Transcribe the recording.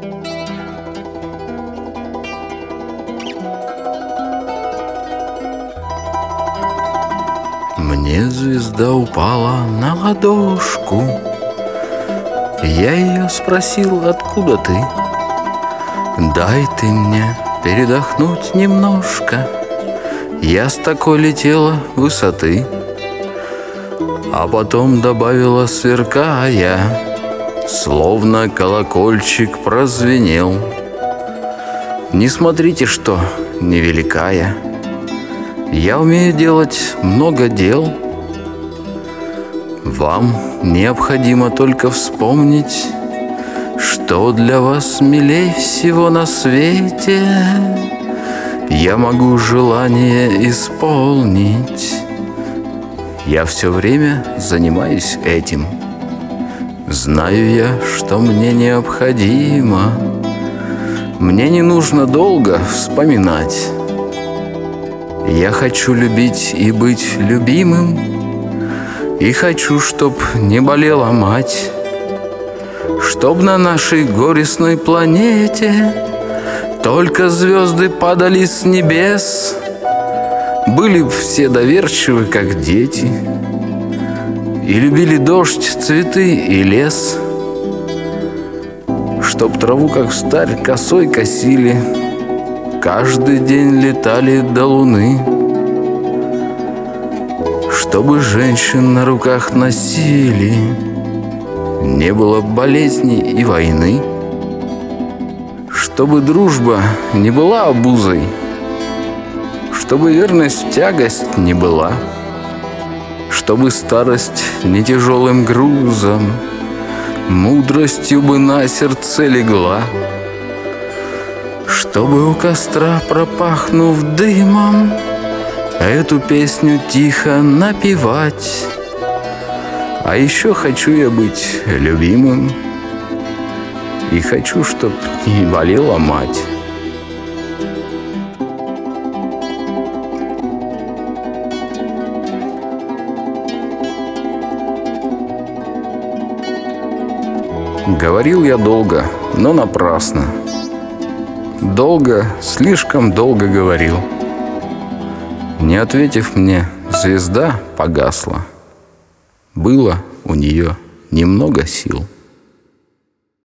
Мне звезда упала на ладошку. Я ее спросил, откуда ты? Дай ты мне передохнуть немножко. Я с такой летела высоты. А потом добавила, сверкая, словно колокольчик прозвенел. Не смотрите, что невеликая. Я умею делать много дел. Вам необходимо только вспомнить, что для вас милей всего на свете. Я могу желание исполнить. Я все время занимаюсь этим. Знаю я, что мне необходимо. Мне не нужно долго вспоминать. Я хочу любить и быть любимым. И хочу, чтоб не болела мать. Чтоб на нашей горестной планете только звезды падали с небес. Были б все доверчивы, как дети, и любили дождь, цветы и лес. Чтоб траву, как встарь, косой косили, каждый день летали до луны. Чтобы женщин на руках носили, не было болезней и войны. Чтобы дружба не была обузой, чтобы верность тягость не была, чтобы старость не тяжелым грузом, мудростью бы на сердце легла. Чтобы у костра, пропахнув дымом, эту песню тихо напевать. А еще хочу я быть любимым. И хочу, чтоб не болела мать. Говорил я долго, но напрасно. Долго, слишком долго говорил. Не ответив мне, звезда погасла. Было у нее немного сил.